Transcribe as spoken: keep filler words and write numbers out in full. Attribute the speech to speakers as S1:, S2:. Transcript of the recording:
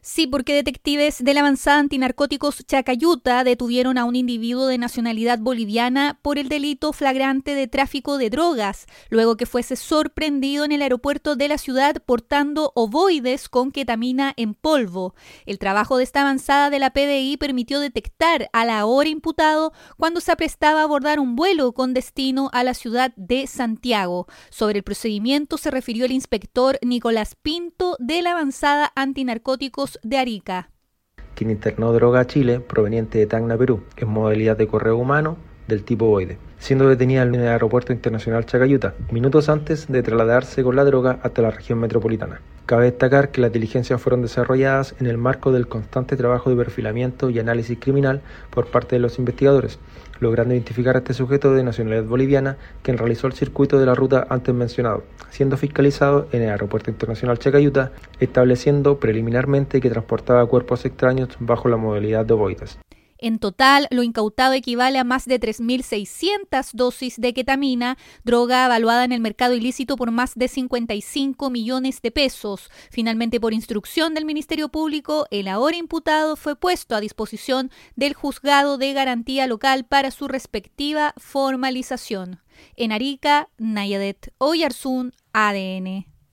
S1: Sí, porque detectives de la avanzada antinarcóticos Chacayuta detuvieron a un individuo de nacionalidad boliviana por el delito flagrante de tráfico de drogas, luego que fuese sorprendido en el aeropuerto de la ciudad portando ovoides con ketamina en polvo. El trabajo de esta avanzada de la P D I permitió detectar al ahora imputado cuando se aprestaba a abordar un vuelo con destino a la ciudad de Santiago. Sobre el procedimiento se refirió el inspector Nicolás Pinto de la avanzada antinarcóticos de Arica.
S2: Quien internó droga a Chile proveniente de Tacna, Perú, en modalidad de correo humano del tipo ovoide, siendo detenida en el Aeropuerto Internacional Chacayuta, minutos antes de trasladarse con la droga hasta la región metropolitana. Cabe destacar que las diligencias fueron desarrolladas en el marco del constante trabajo de perfilamiento y análisis criminal por parte de los investigadores, logrando identificar a este sujeto de nacionalidad boliviana, quien realizó el circuito de la ruta antes mencionado, siendo fiscalizado en el Aeropuerto Internacional Chacayuta, estableciendo preliminarmente que transportaba cuerpos extraños bajo la modalidad de ovoides.
S1: En total, lo incautado equivale a más de tres mil seiscientas dosis de ketamina, droga evaluada en el mercado ilícito por más de cincuenta y cinco millones de pesos. Finalmente, por instrucción del Ministerio Público, el ahora imputado fue puesto a disposición del Juzgado de Garantía Local para su respectiva formalización. En Arica, Nayadet Oyarzún, A D N.